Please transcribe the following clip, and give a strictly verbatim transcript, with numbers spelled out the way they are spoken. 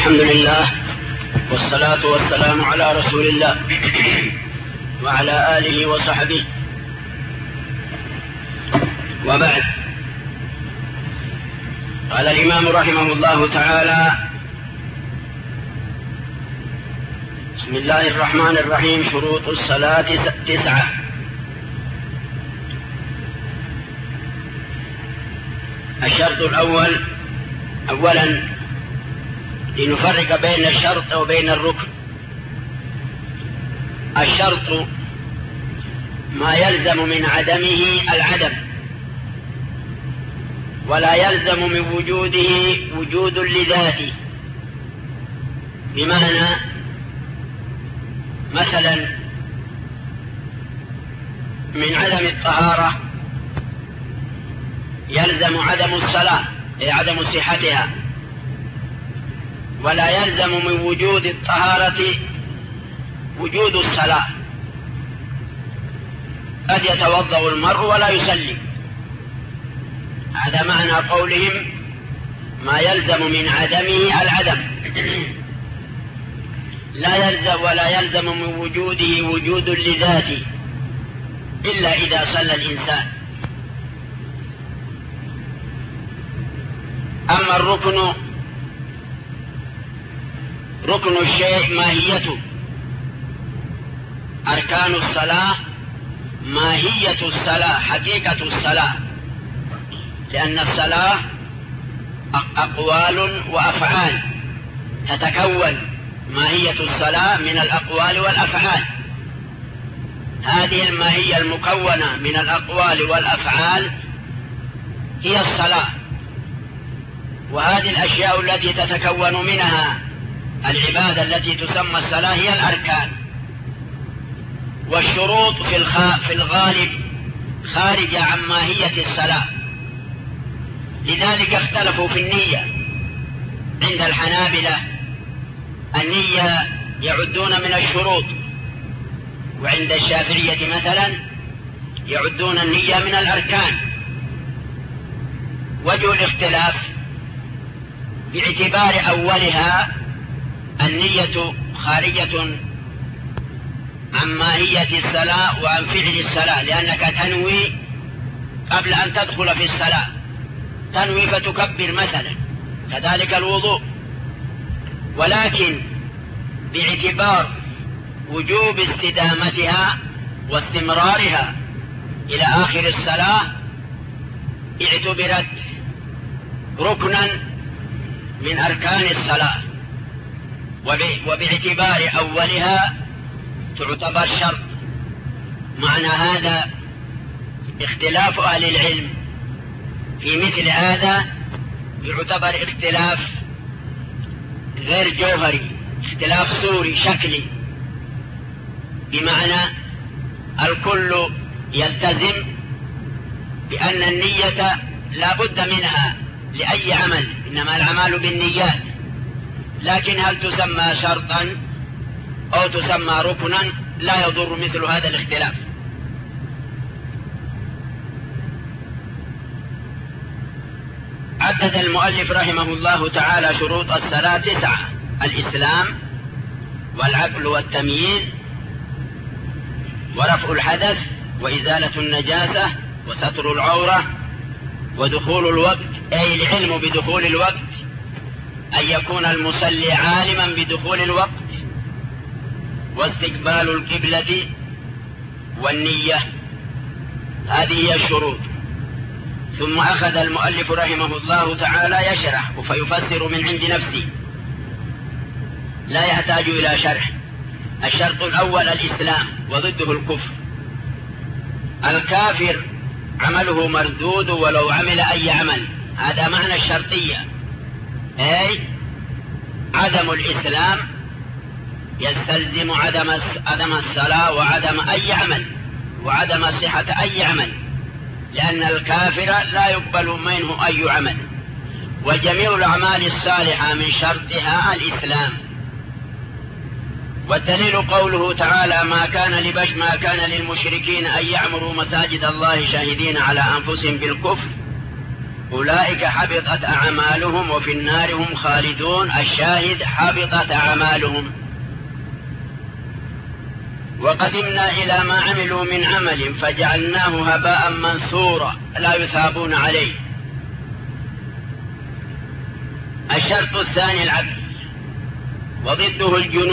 الحمد لله والصلاة والسلام على رسول الله وعلى آله وصحبه، وبعد. قال الإمام رحمه الله تعالى: بسم الله الرحمن الرحيم. شروط الصلاة تسعة. الشرط الأول، أولا لنفرق بين الشرط وبين الركن. الشرط ما يلزم من عدمه العدم، ولا يلزم من وجوده وجود لذاته. بمعنى مثلا من عدم الطهارة يلزم عدم الصلاة، أي عدم صحتها، ولا يلزم من وجود الطهارة وجود الصلاة. قد يتوضأ المرء ولا يصلي، هذا معنى قولهم ما يلزم من عدمه العدم. لا يلزم ولا يلزم من وجوده وجود لذاته إلا إذا صلى الإنسان. أما الركن، ركن الشيء ماهيته. أركان الصلاة ماهية الصلاة، حقيقة الصلاة، لأن الصلاة أقوال وأفعال تتكون. ماهية الصلاة من الأقوال والأفعال. هذه الماهية المكونة من الأقوال والأفعال هي الصلاة، وهذه الأشياء التي تتكون منها العبادة التي تسمى الصلاة هي الأركان. والشروط في في الغالب خارجة عن ماهية الصلاة، لذلك اختلفوا في النية. عند الحنابلة النية يعدون من الشروط، وعند الشافعية مثلا يعدون النية من الأركان. وجه الاختلاف باعتبار أولها النية خارجة عن ماهية الصلاة وعن فعل الصلاة، لأنك تنوي قبل أن تدخل في الصلاة، تنوي فتكبر مثلا، كذلك الوضوء. ولكن باعتبار وجوب استدامتها واستمرارها إلى آخر الصلاة اعتبرت ركنا من أركان الصلاة، وباعتبار أولها تعتبر شرط. معنى هذا اختلاف أهل العلم في مثل هذا يعتبر اختلاف غير جوهري، اختلاف صوري شكلي، بمعنى الكل يلتزم بأن النية لا بد منها لأي عمل، إنما الأعمال بالنيات. لكن هل تسمى شرطا أو تسمى ركنا لا يضر مثل هذا الاختلاف. عدد المؤلف رحمه الله تعالى شروط الصلاة تسعة: الإسلام، والعقل والتمييز، ورفع الحدث، وإزالة النجاسة، وستر العورة، ودخول الوقت، أي العلم بدخول الوقت، أن يكون المصلي عالما بدخول الوقت، واستقبال القبلة، والنية. هذه هي الشروط. ثم أخذ المؤلف رحمه الله تعالى يشرح فيفسر من عند نفسه، لا يحتاج إلى شرح. الشرط الأول الإسلام، وضده الكفر. الكافر عمله مردود ولو عمل أي عمل، هذا معنى الشرطية، أي عدم الإسلام يستلزم عدم عدم الصلاة وعدم أي عمل وعدم صحة أي عمل، لأن الكافر لا يقبل منه أي عمل. وجميع الأعمال الصالحة من شرطها الإسلام. والدليل قوله تعالى: ما كان لبش ما كان للمشركين أن يعمروا مساجد الله شاهدين على أنفسهم بالكفر أولئك حبطت أعمالهم وفي النار هم خالدون. الشاهد حبطت أعمالهم. وقدمنا إلى ما عملوا من عمل فجعلناه هباء منثورا لا يثابون عليه. الشرط الثاني العدل وضده الجنون.